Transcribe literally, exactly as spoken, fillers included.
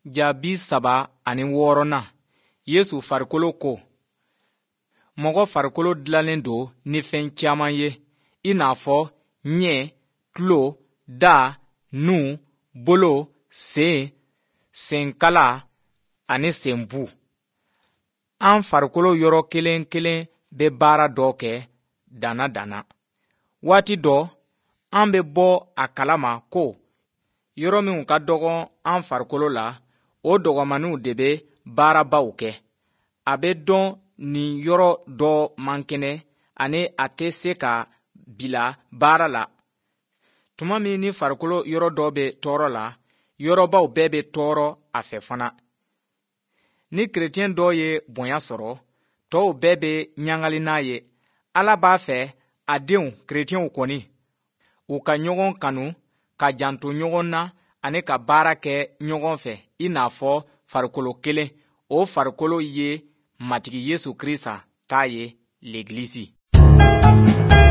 Jaabi saba ani wɔɔrɔnan Yesu farikolo ko. Mɔgɔ farikolo dilannen don ni fɛn caman ye, i n'a fɔ ɲɛ, tulo, da, nu, bolo, sen, senkala ani senbu. An farikolo yɔrɔ kelen kelen bɛ baara dɔ kɛ dana dana. Waati dɔ, an bɛ bɔ a kalama ko yɔrɔ minw ka dɔgɔ an farikolo la, o dɔgɔmaninw de bɛ baarabaw kɛ. A bɛ dɔn nin yɔrɔ dɔ man kɛnɛ ani a tɛ se ka bila baara la. Tuma min ni farikolo yɔrɔ dɔ bɛ tɔɔrɔ la, yɔrɔbaw bɛɛ bɛ tɔɔrɔ a fɛ fana. Ni kerecɛn dɔ ye bonya sɔrɔ, tɔw bɛɛ bɛ ɲagali n'a ye. Ala b'a fɛ a denw kerecɛnw kɔni, u ka ɲɔgɔn kanu, ka janto ɲɔgɔn na ani ka baara kɛ ɲɔgɔn fɛ i n'a fɔ farikolo kelen. O farikolo ye matigi Yesu Krista ta ye, l'Eglise.